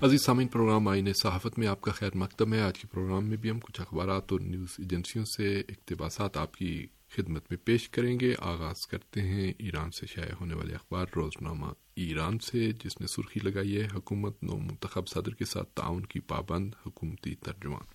عزیز سامعین، پروگرام آئین صحافت میں آپ کا خیر مقدم ہے۔ آج کے پروگرام میں بھی ہم کچھ اخبارات اور نیوز ایجنسیوں سے اقتباسات آپ کی خدمت میں پیش کریں گے۔ آغاز کرتے ہیں ایران سے شائع ہونے والے اخبار روزنامہ ایران سے، جس نے سرخی لگائی ہے حکومت نو منتخب صدر کے ساتھ تعاون کی پابند، حکومتی ترجمان۔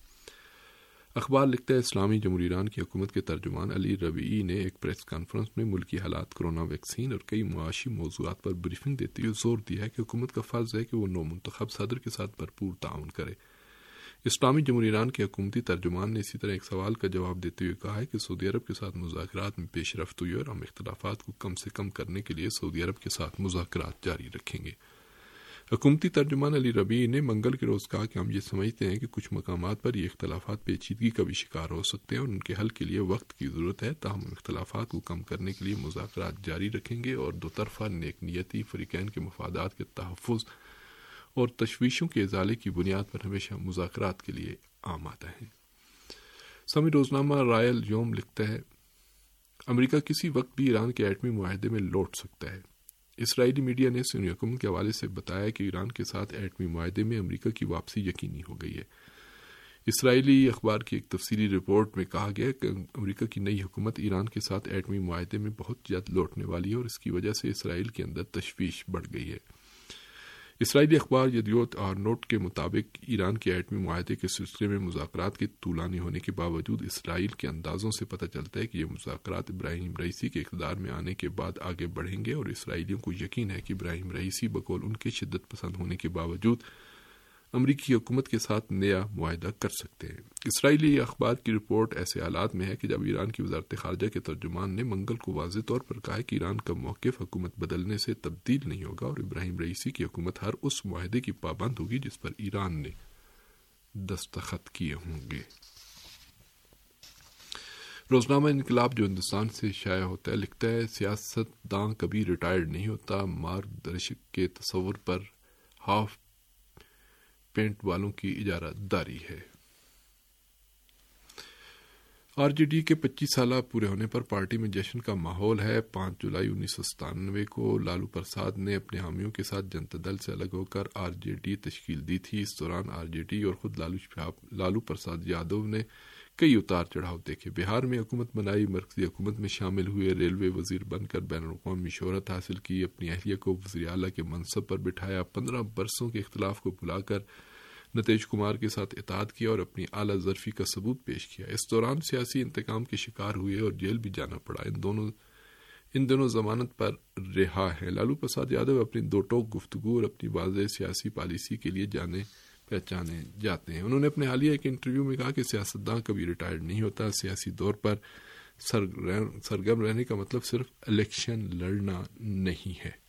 اخبار لکھتا ہے اسلامی جمہوریہ ایران کی حکومت کے ترجمان علی ربیعی نے ایک پریس کانفرنس میں ملکی حالات، کورونا ویکسین اور کئی معاشی موضوعات پر بریفنگ دیتے ہوئے زور دیا ہے کہ حکومت کا فرض ہے کہ وہ نو منتخب صدر کے ساتھ بھرپور تعاون کرے۔ اسلامی جمہوریہ ایران کے حکومتی ترجمان نے اسی طرح ایک سوال کا جواب دیتے ہوئے کہا ہے کہ سعودی عرب کے ساتھ مذاکرات میں پیش رفت ہوئی اور ہم اختلافات کو کم سے کم کرنے کے لیے سعودی عرب کے ساتھ مذاکرات جاری رکھیں گے۔ حکومتی ترجمان علی ربیعی نے منگل کے روز کہا کہ ہم یہ سمجھتے ہیں کہ کچھ مقامات پر یہ اختلافات پیچیدگی کا بھی شکار ہو سکتے ہیں اور ان کے حل کے لیے وقت کی ضرورت ہے، تاہم ہم اختلافات کو کم کرنے کے لیے مذاکرات جاری رکھیں گے اور دو طرفہ نیک نیتی فریقین کے مفادات کے تحفظ اور تشویشوں کے ازالے کی بنیاد پر ہمیشہ مذاکرات کے لیے آمادہ ہیں۔ سامعین، روزنامہ رائل یوم لکھتا ہے امریکہ کسی وقت بھی ایران کے ایٹمی معاہدے میں لوٹ سکتا ہے۔ اسرائیلی میڈیا نے سنی حکومت کے حوالے سے بتایا کہ ایران کے ساتھ ایٹمی معاہدے میں امریکا کی واپسی یقینی ہو گئی ہے۔ اسرائیلی اخبار کی ایک تفصیلی رپورٹ میں کہا گیا کہ امریکا کی نئی حکومت ایران کے ساتھ ایٹمی معاہدے میں بہت جلد لوٹنے والی ہے اور اس کی وجہ سے اسرائیل کے اندر تشویش بڑھ گئی ہے۔ اسرائیلی اخبار یدیوت آرنوٹ کے مطابق ایران کے ایٹمی معاہدے کے سلسلے میں مذاکرات کے طولانی ہونے کے باوجود اسرائیل کے اندازوں سے پتہ چلتا ہے کہ یہ مذاکرات ابراہیم رئیسی کے اقتدار میں آنے کے بعد آگے بڑھیں گے اور اسرائیلیوں کو یقین ہے کہ ابراہیم رئیسی بقول ان کے شدت پسند ہونے کے باوجود امریکی حکومت کے ساتھ نیا معاہدہ کر سکتے ہیں۔ اسرائیلی اخبار کی رپورٹ ایسے حالات میں ہے کہ جب ایران کی وزارت خارجہ کے ترجمان نے منگل کو واضح طور پر کہا کہ ایران کا موقف حکومت بدلنے سے تبدیل نہیں ہوگا اور ابراہیم رئیسی کی حکومت ہر اس معاہدے کی پابند ہوگی جس پر ایران نے دستخط کیے ہوں گے۔ روزنامہ انقلاب جو ہندوستان سے شائع ہوتا ہے لکھتا ہے سیاست داں کبھی ریٹائرڈ نہیں ہوتا، مارگدرشک کے تصور پر ہاف پینٹ والوں کی اجارہ داری ہے۔ آر جے ڈی کے 25 سالہ پورے ہونے پر پارٹی میں جشن کا ماحول ہے۔ 5 جولائی 1997 کو لالو پرساد نے اپنے حامیوں کے ساتھ جنتا دل سے الگ ہو کر آر جے ڈی تشکیل دی تھی۔ اس دوران آر جے ڈی اور خود لالو پرساد یادو نے کئی اتار چڑھاؤ دیکھے۔ بہار میں حکومت بنائی، مرکزی حکومت میں شامل ہوئے، ریلوے وزیر بن کر بین الاقوامی شہرت حاصل کی، اپنی اہلیہ کو وزیر اعلیٰ کے منصب پر بٹھایا، 15 برسوں کے اختلاف کو بھلا کر نتیش کمار کے ساتھ اتحاد کیا اور اپنی اعلیٰ ظرفی کا ثبوت پیش کیا۔ اس دوران سیاسی انتقام کے شکار ہوئے اور جیل بھی جانا پڑا۔ ان دونوں ضمانت پر رہا ہیں۔ لالو پرساد یادو اپنی دو ٹوک گفتگو اور اپنی واضح سیاسی پالیسی کے لیے جانے پہچانے جاتے ہیں۔ انہوں نے اپنے حالیہ ایک انٹرویو میں کہا کہ سیاستداں کبھی ریٹائرڈ نہیں ہوتا، سیاسی دور پر سرگرم رہنے کا مطلب صرف الیکشن لڑنا نہیں ہے۔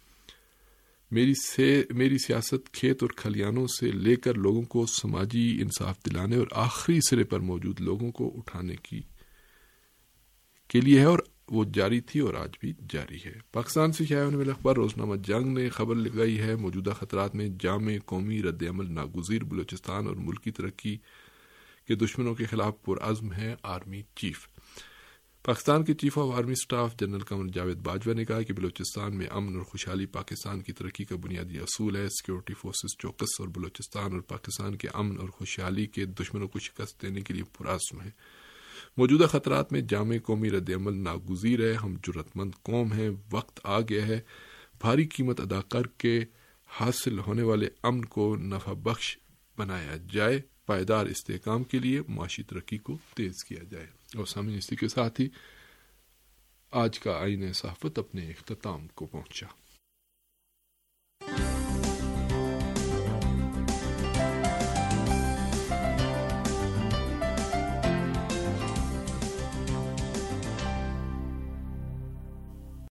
میری سیاست کھیت اور کھلیانوں سے لے کر لوگوں کو سماجی انصاف دلانے اور آخری سرے پر موجود لوگوں کو اٹھانے کے لیے ہے اور وہ جاری تھی اور آج بھی جاری ہے۔ پاکستان سے شائع ہونے والا اخبار روزنامہ جنگ نے خبر لگائی ہے موجودہ خطرات میں جامع قومی رد عمل ناگزیر، بلوچستان اور ملکی ترقی کے دشمنوں کے خلاف پرعزم ہے آرمی چیف۔ پاکستان کے chief of army staff general Qamar Javed Bajwa نے کہا کہ بلوچستان میں امن اور خوشحالی پاکستان کی ترقی کا بنیادی اصول ہے۔ سیکورٹی فورسز چوکس اور بلوچستان اور پاکستان کے امن اور خوشحالی کے دشمنوں کو شکست دینے کے لیے پرعزم ہے۔ موجودہ خطرات میں جامع قومی رد عمل ناگزیر ہے، ہم جرأت مند قوم ہیں، وقت آ گیا ہے بھاری قیمت ادا کر کے حاصل ہونے والے امن کو نفع بخش بنایا جائے، پائیدار استحکام کے لیے معاشی ترقی کو تیز کیا جائے۔ اور سامعین، اسی کے ساتھ ہی آج کا آئین صحافت اپنے اختتام کو پہنچا۔